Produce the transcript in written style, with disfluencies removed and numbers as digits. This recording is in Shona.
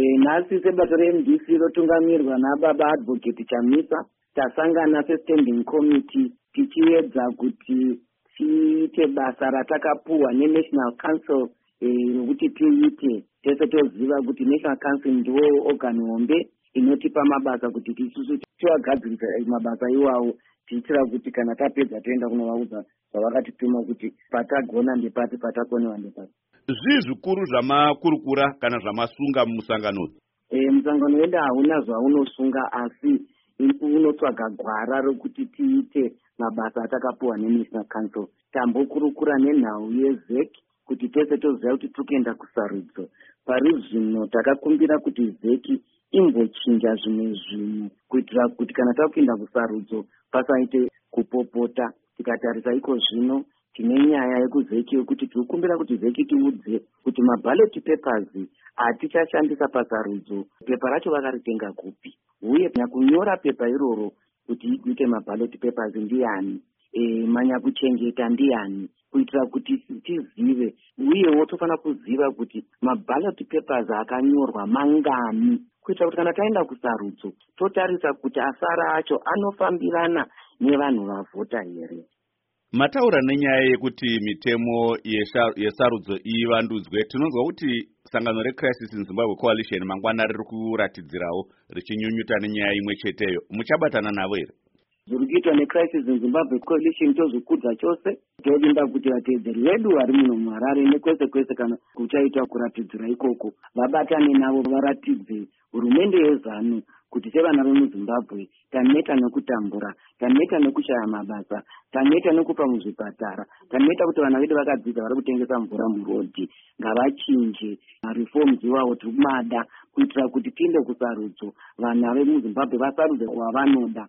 Nhasi sebato reMDC rotungamirwa nababa advocate Chamisa tasangana sestanding committee tichiedza kuti tiite basa ratakapuwa neNational Council rokuti tiite tese toziva kuti National Council ndiwo organ hombe inotipa mabasa kuti tisusu tivagadzirisa mabasa iwawo tiitira kuti kana tapedza toenda kunovaudza zvavakatituma kuti patagona ndepati patakonewa ndepati. Zvii zvikuru zvamakurukura kana zvamasunga mumusangano? Musangano wedu hauna zvaunosunga asi unotsvaga gwara rokuti tiite mabasa atakapuwa neNational Council. Tambokurukura nenhau yeZEC kuti tese toziva kuti tokuenda kusarudzo. Pari zvino takakumbira kuti ZEC imbochinja zvimwe zvinhu kuitira kuti kana takuenda kusarudzo pasaite kupopota. Tikatarisa iko zvino tine nyaya yekuZEC yokuti tikukumbira kuti ZEC tiudze kuti maballot papers atichashandisa pasarudzo pepa racho vakaritenga kupi, uye kunyora pepa iroro kuti ikuite maballot papers ndiani, manyakuchengeta ndiani, kuitira kuti tizive. Uyewo tofana kuziva kuti maballot papers akanyorwa mangani, kuitira kuti kana taenda kusarudzo totarisa kuti asara acho anofambirana nevanhu vavhota here. Mataura nenyaya yekuti mitemo yesarudzo ivandudzwe. Tinonzwa kuti sangano reCrisis in Zimbabwe Coalition mangwana riri kuratidzirawo richinyunyuta nenyaya imwe cheteyo. Muchabatana navo here? Zviri kuitwa neCrisis in Zimbabwe Coalition tozvikudza chose. Tovinda kuti vateedzeri vedu vari muno muHarare nekwese kwese kana kuchaita kuratidzira ikoko vabatane navo varatidze hurumende yeZANU kuti sevana vemuZimbabwe taneta nekutambura, taneta nekushaya mabasa, taneta nekupa muzvipatara, taneta kuti vana vedu vakadzidza vari kutengesa mvura murodhi, ngavachinje reforms iwawo tikumada kuitira kuti tiende kusarudzo vana vemuZimbabwe vasarudze wavanoda